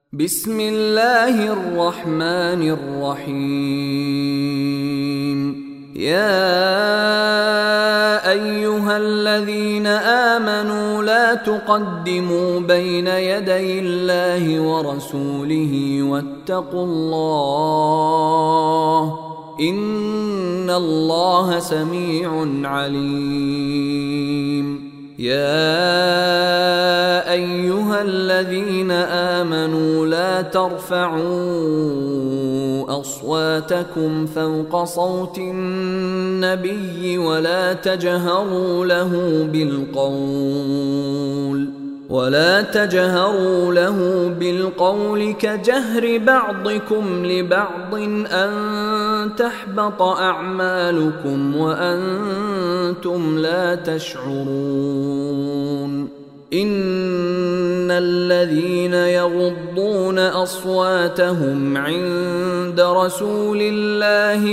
بسم الله الرحمن الرحيم. يا أيها الذين آمنوا لا تقدموا بين يدي الله ورسوله واتقوا الله إن الله سميع عليم. يا أيها الذين آمنوا لا ترفعوا أصواتكم فوق صوت النبي ولا تجهروا له بالقول كجهر بعضكم لبعض أن تحبط أعمالكم وأنتم لا تشعرون. إن الذين يغضون أصواتهم عند رسول الله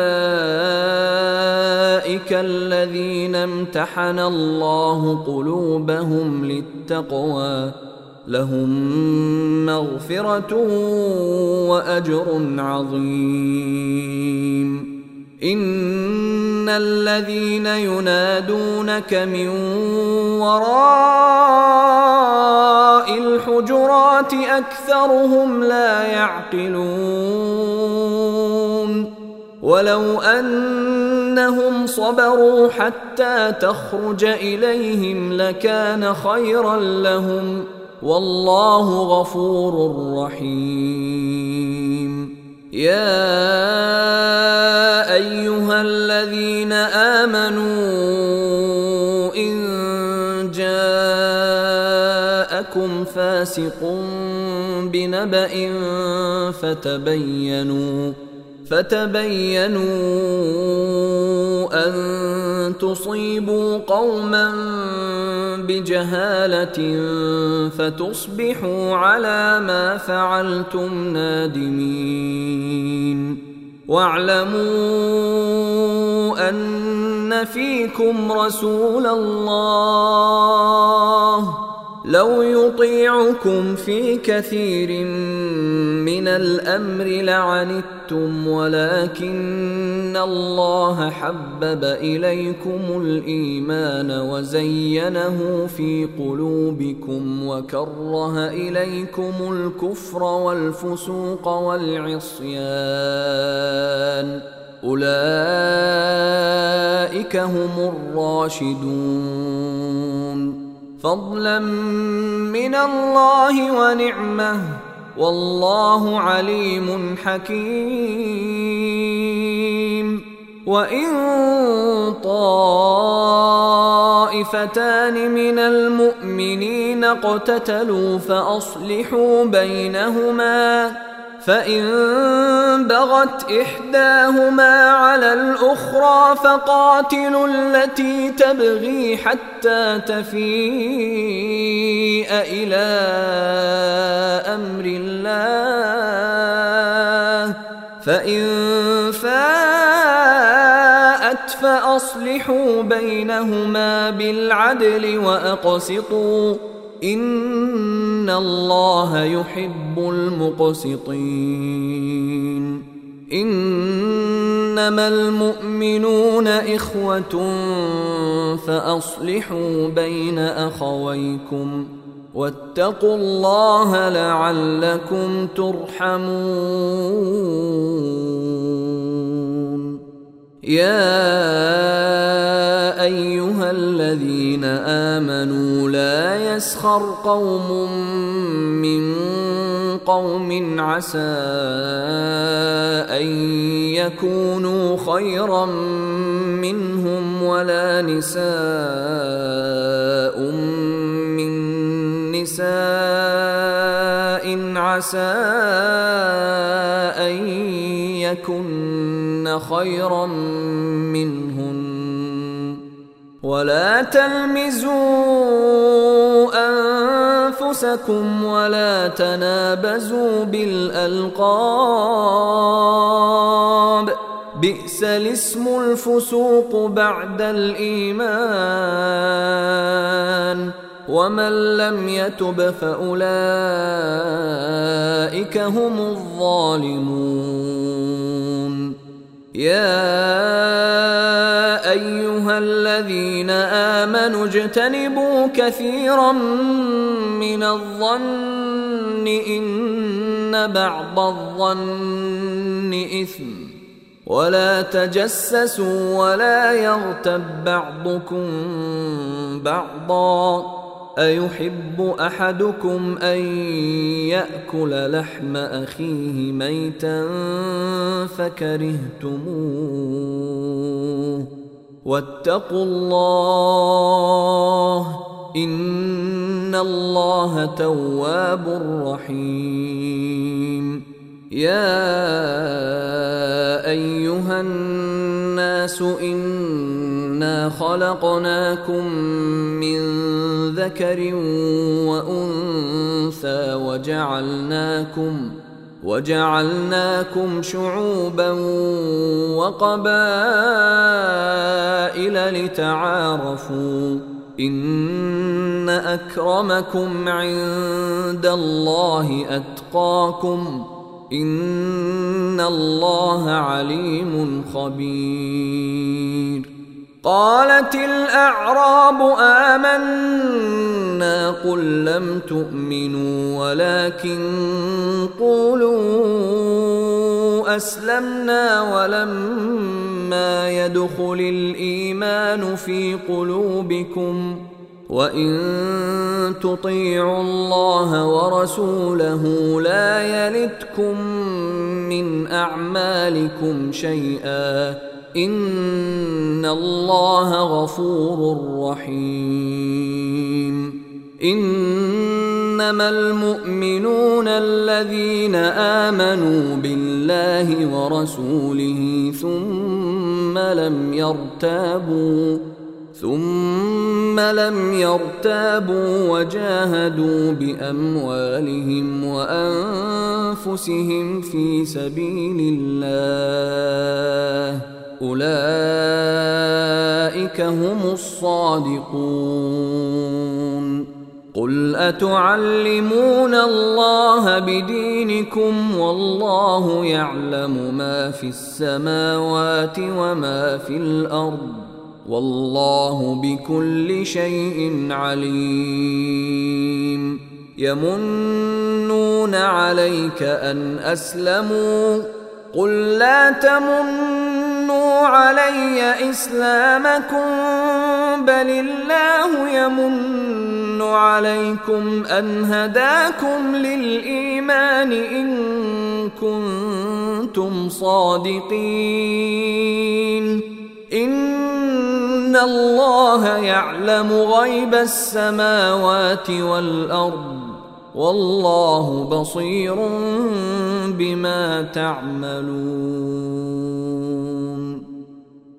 أولئك الذين امتحن الله قلوبهم للتقوى لهم مغفرة وأجر عظيم. إن الذين ينادونك من وراء الحجرات أكثرهم لا يعقلون. ولو أنهم صبروا حتى تخرج إليهم لكان خيرا لهم والله غفور رحيم. يا أيها الذين آمنوا إن جاءكم فاسق بنبأ فتبينوا أن تصيبوا قوما بجهالة فتصبحوا على ما فعلتم نادمين. واعلموا أن فيكم رسول الله لو يطيعكم في كثير من الأمر لعنتم ولكن الله حبب إليكم الإيمان وزينه في قلوبكم وكره إليكم الكفر والفسوق والعصيان أولئك هم الراشدون فضلا من الله ونعمه والله عليم حكيم. وإن طائفتان من المؤمنين اقتتلوا فأصلحوا بينهما فإن بغت إحداهما على الأخرى فقاتلوا التي تبغي حتى تفيء إلى أمر الله فإن فاءت فأصلحوا بينهما بالعدل وأقسطوا إن الله يحب المقسطين. إنما المؤمنون إخوة فأصلحوا بين أخويكم واتقوا الله لعلكم ترحمون. يا أيها الذين آمنوا لا يسخر قوم من قوم عسى أن يكونوا خيرا منهم ولا نساء من نساء عسى أن يكن خيرا منهن ولا تلمزوا أنفسكم ولا تنابزوا بالألقاب بئس الاسم الفسوق بعد الإيمان ومن لم يتب فأولئك أولئك هم الظالمون. يا أيها الذين آمنوا اجتنبوا كثيرا من الظن إن بعض الظن إثم، ولا تجسسوا ولا يغتب بعضكم بعضا، أيحب أحدكم أن يأكل لحم أخيه ميتا فكرهتموه، واتقوا الله إن الله تواب رحيم. يا أيها الناس إنا خلقناكم من ذكر وأنثى وجعلناكم شعوبا وقبائل لتعارفوا إن أكرمكم عند الله أتقاكم إن الله عليم خبير. قالت الأعراب آمنا قل لم تؤمنوا ولكن قولوا أسلمنا ولما يدخل الإيمان في قلوبكم وإن تطيعوا الله ورسوله لا يلتكم من أعمالكم شيئا إن الله غفور رحيم. إنما المؤمنون الذين آمنوا بالله ورسوله ثم لم يرتابوا وجاهدوا بأموالهم وأنفسهم في سبيل الله أولئك هم الصادقون. قل أتعلمون الله بدينكم والله يعلم ما في السماوات وما في الأرض والله بكل شيء عليم. يمنون عليك أن أسلموا قل لا تمنوا علي إسلامكم بل الله يمن عليكم أن هداكم للإيمان إن كنتم صادقين. إن الله يعلم غيب السماوات والأرض والله بصير بما تعملون.